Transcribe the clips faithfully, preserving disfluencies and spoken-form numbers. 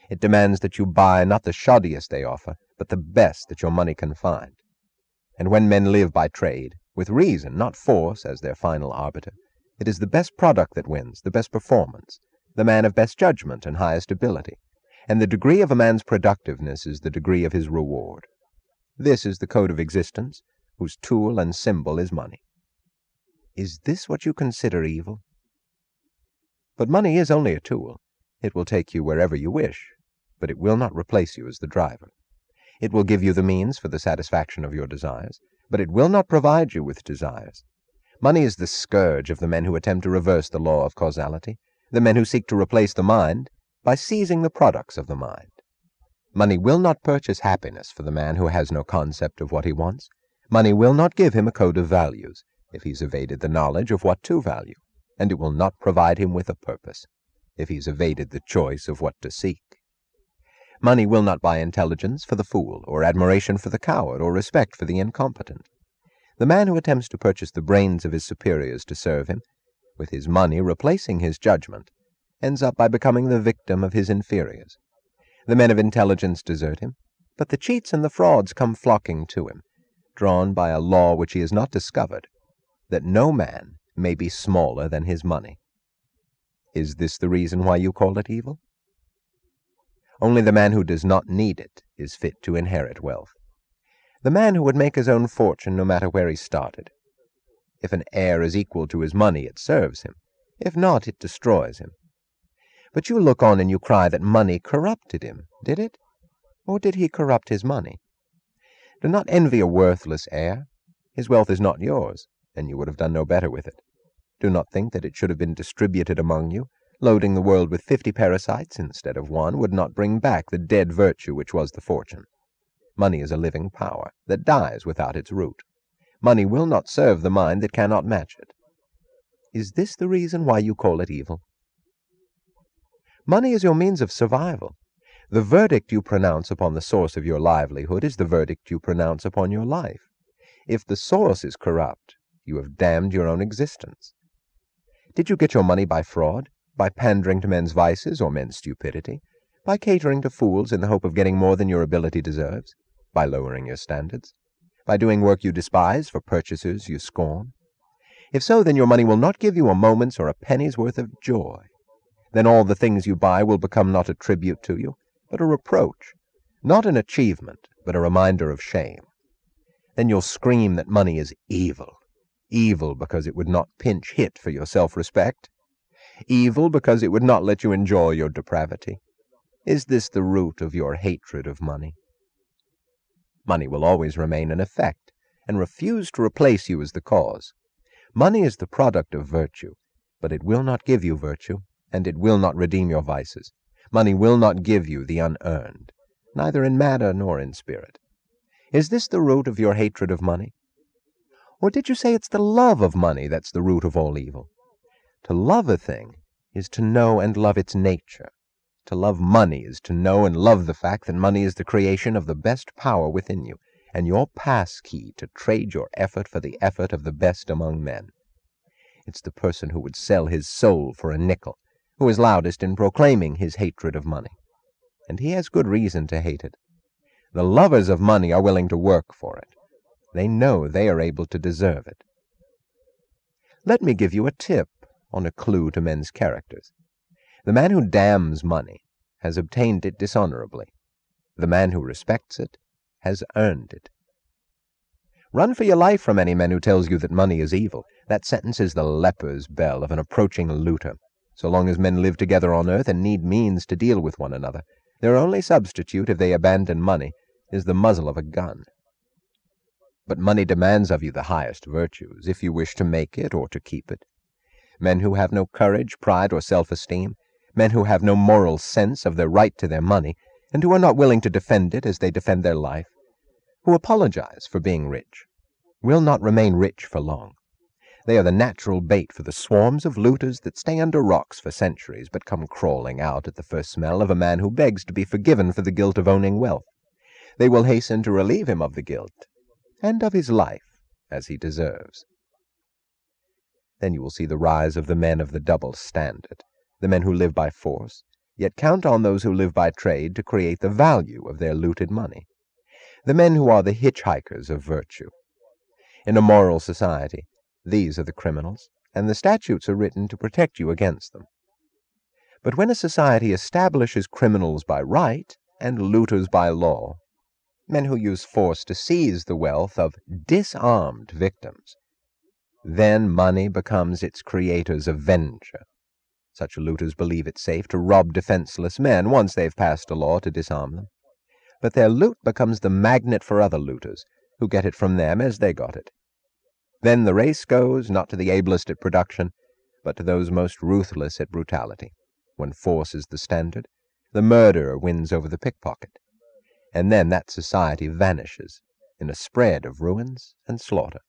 It demands that you buy not the shoddiest they offer, but the best that your money can find. And when men live by trade, with reason, not force, as their final arbiter, it is the best product that wins, the best performance, the man of best judgment and highest ability. And the degree of a man's productiveness is the degree of his reward. This is the code of existence, whose tool and symbol is money. Is this what you consider evil? But money is only a tool. It will take you wherever you wish, but it will not replace you as the driver. It will give you the means for the satisfaction of your desires, but it will not provide you with desires. Money is the scourge of the men who attempt to reverse the law of causality, the men who seek to replace the mind by seizing the products of the mind. Money will not purchase happiness for the man who has no concept of what he wants. Money will not give him a code of values if he's evaded the knowledge of what to value, and it will not provide him with a purpose if he's evaded the choice of what to seek. Money will not buy intelligence for the fool, or admiration for the coward, or respect for the incompetent. The man who attempts to purchase the brains of his superiors to serve him, with his money replacing his judgment, ends up by becoming the victim of his inferiors. The men of intelligence desert him, but the cheats and the frauds come flocking to him, drawn by a law which he has not discovered, that no man may be smaller than his money. Is this the reason why you call it evil? Only the man who does not need it is fit to inherit wealth. The man who would make his own fortune no matter where he started. If an heir is equal to his money, it serves him. If not, it destroys him. But you look on and you cry that money corrupted him. Did it? Or did he corrupt his money? Do not envy a worthless heir. His wealth is not yours, and you would have done no better with it. Do not think that it should have been distributed among you. Loading the world with fifty parasites instead of one would not bring back the dead virtue which was the fortune. Money is a living power that dies without its root. Money will not serve the mind that cannot match it. Is this the reason why you call it evil? Money is your means of survival. The verdict you pronounce upon the source of your livelihood is the verdict you pronounce upon your life. If the source is corrupt, you have damned your own existence. Did you get your money by fraud? By pandering to men's vices or men's stupidity? By catering to fools in the hope of getting more than your ability deserves? By lowering your standards? By doing work you despise for purchasers you scorn? If so, then your money will not give you a moment's or a penny's worth of joy. Then all the things you buy will become not a tribute to you, but a reproach, not an achievement, but a reminder of shame. Then you'll scream that money is evil, evil because it would not pinch hit for your self-respect, evil because it would not let you enjoy your depravity. Is this the root of your hatred of money? Money will always remain an effect, and refuse to replace you as the cause. Money is the product of virtue, but it will not give you virtue, and it will not redeem your vices. Money will not give you the unearned, neither in matter nor in spirit. Is this the root of your hatred of money? Or did you say it's the love of money that's the root of all evil? To love a thing is to know and love its nature. To love money is to know and love the fact that money is the creation of the best power within you, and your pass-key to trade your effort for the effort of the best among men. It's the person who would sell his soul for a nickel, who is loudest in proclaiming his hatred of money. And he has good reason to hate it. The lovers of money are willing to work for it. They know they are able to deserve it. Let me give you a tip on a clue to men's characters. The man who damns money has obtained it dishonorably. The man who respects it has earned it. Run for your life from any man who tells you that money is evil. That sentence is the leper's bell of an approaching looter. So long as men live together on earth and need means to deal with one another, their only substitute, if they abandon money, is the muzzle of a gun. But money demands of you the highest virtues, if you wish to make it or to keep it. Men who have no courage, pride, or self-esteem, men who have no moral sense of their right to their money, and who are not willing to defend it as they defend their life, who apologize for being rich, will not remain rich for long. They are the natural bait for the swarms of looters that stay under rocks for centuries, but come crawling out at the first smell of a man who begs to be forgiven for the guilt of owning wealth. They will hasten to relieve him of the guilt, and of his life, as he deserves. Then you will see the rise of the men of the double standard, the men who live by force, yet count on those who live by trade to create the value of their looted money. The men who are the hitchhikers of virtue. In a moral society, these are the criminals, and the statutes are written to protect you against them. But when a society establishes criminals by right and looters by law, men who use force to seize the wealth of disarmed victims, then money becomes its creator's avenger. Such looters believe it safe to rob defenseless men once they've passed a law to disarm them. But their loot becomes the magnet for other looters, who get it from them as they got it. Then the race goes, not to the ablest at production, but to those most ruthless at brutality. When force is the standard, the murderer wins over the pickpocket. And then that society vanishes in a spread of ruins and slaughter.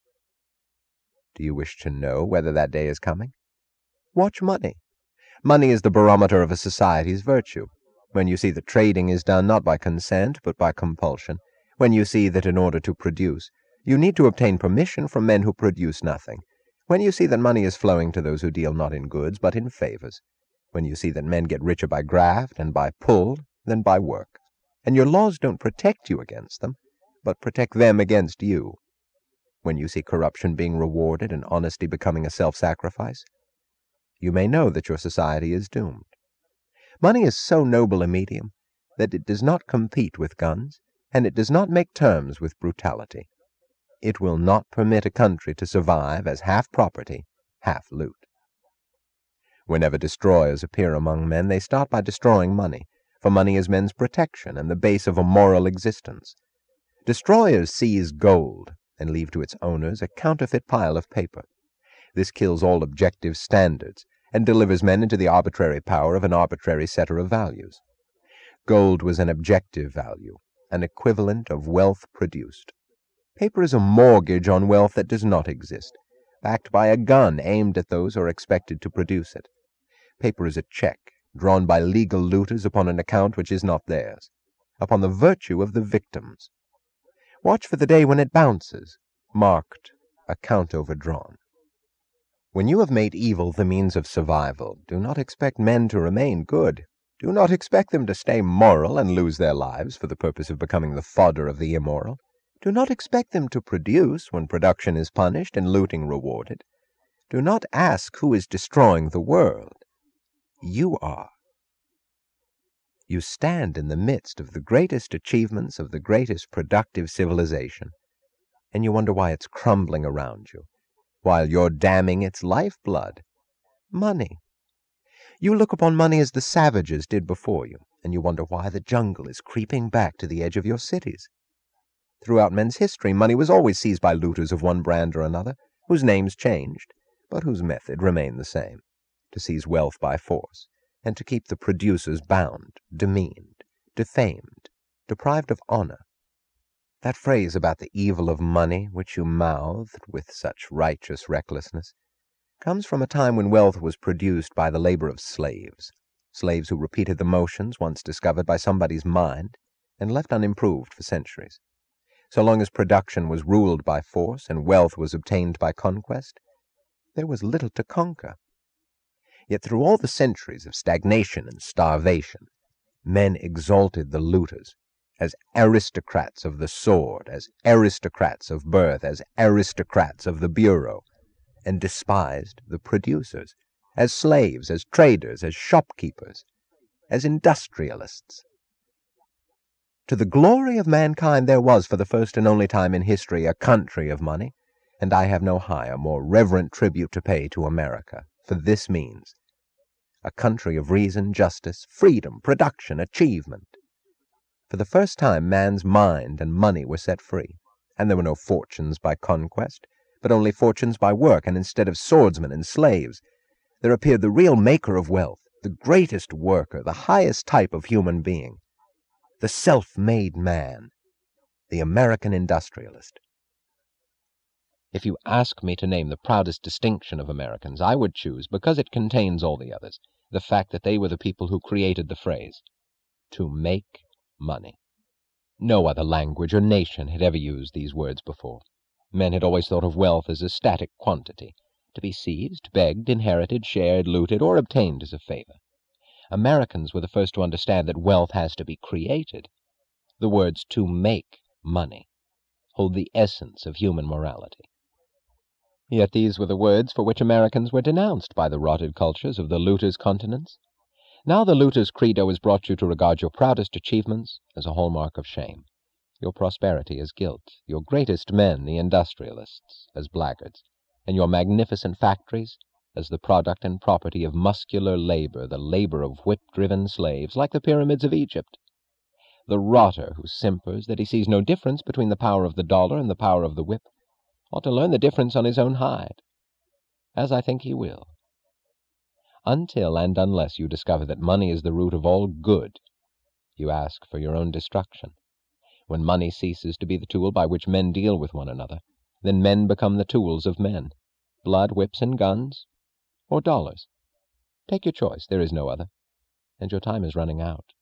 Do you wish to know whether that day is coming? Watch money. Money is the barometer of a society's virtue. When you see that trading is done not by consent, but by compulsion, when you see that in order to produce, you need to obtain permission from men who produce nothing, when you see that money is flowing to those who deal not in goods, but in favors, when you see that men get richer by graft and by pull than by work, and your laws don't protect you against them, but protect them against you, when you see corruption being rewarded and honesty becoming a self-sacrifice, you may know that your society is doomed. Money is so noble a medium that it does not compete with guns, and it does not make terms with brutality. It will not permit a country to survive as half property, half loot. Whenever destroyers appear among men, they start by destroying money, for money is men's protection and the base of a moral existence. Destroyers seize gold and leave to its owners a counterfeit pile of paper. This kills all objective standards and delivers men into the arbitrary power of an arbitrary setter of values. Gold was an objective value, an equivalent of wealth produced. Paper is a mortgage on wealth that does not exist, backed by a gun aimed at those who are expected to produce it. Paper is a check drawn by legal looters upon an account which is not theirs, upon the virtue of the victims. Watch for the day when it bounces, marked account overdrawn. When you have made evil the means of survival, do not expect men to remain good. Do not expect them to stay moral and lose their lives for the purpose of becoming the fodder of the immoral. Do not expect them to produce when production is punished and looting rewarded. Do not ask who is destroying the world. You are. You stand in the midst of the greatest achievements of the greatest productive civilization, and you wonder why it's crumbling around you, while you're damning its lifeblood, money. You look upon money as the savages did before you, and you wonder why the jungle is creeping back to the edge of your cities. Throughout men's history, money was always seized by looters of one brand or another, whose names changed, but whose method remained the same, to seize wealth by force, and to keep the producers bound, demeaned, defamed, deprived of honor. That phrase about the evil of money, which you mouthed with such righteous recklessness, comes from a time when wealth was produced by the labor of slaves, slaves who repeated the motions once discovered by somebody's mind and left unimproved for centuries. So long as production was ruled by force and wealth was obtained by conquest, there was little to conquer. Yet through all the centuries of stagnation and starvation, men exalted the looters as aristocrats of the sword, as aristocrats of birth, as aristocrats of the bureau, and despised the producers as slaves, as traders, as shopkeepers, as industrialists. To the glory of mankind there was, for the first and only time in history, a country of money, and I have no higher, more reverent tribute to pay to America for this means. A country of reason, justice, freedom, production, achievement. For the first time man's mind and money were set free, and there were no fortunes by conquest, but only fortunes by work, and instead of swordsmen and slaves, there appeared the real maker of wealth, the greatest worker, the highest type of human being, the self-made man, the American industrialist. If you ask me to name the proudest distinction of Americans, I would choose, because it contains all the others, the fact that they were the people who created the phrase, to make money. No other language or nation had ever used these words before. Men had always thought of wealth as a static quantity, to be seized, begged, inherited, shared, looted, or obtained as a favor. Americans were the first to understand that wealth has to be created. The words "to make money" hold the essence of human morality. Yet these were the words for which Americans were denounced by the rotted cultures of the looters' continents. Now the looter's credo has brought you to regard your proudest achievements as a hallmark of shame, your prosperity as guilt, your greatest men, the industrialists, as blackguards, and your magnificent factories as the product and property of muscular labor, the labor of whip-driven slaves, like the pyramids of Egypt. The rotter who simpers that he sees no difference between the power of the dollar and the power of the whip ought to learn the difference on his own hide, as I think he will. Until and unless you discover that money is the root of all good, you ask for your own destruction. When money ceases to be the tool by which men deal with one another, then men become the tools of men. Blood, whips, and guns, or dollars. Take your choice, there is no other, and your time is running out.